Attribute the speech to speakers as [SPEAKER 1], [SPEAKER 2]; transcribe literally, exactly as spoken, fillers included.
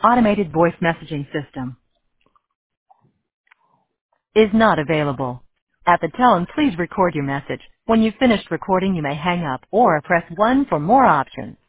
[SPEAKER 1] Automated voice messaging system is not available. At the tone, please record your message. When you've finished recording, you may hang up or press one for more options.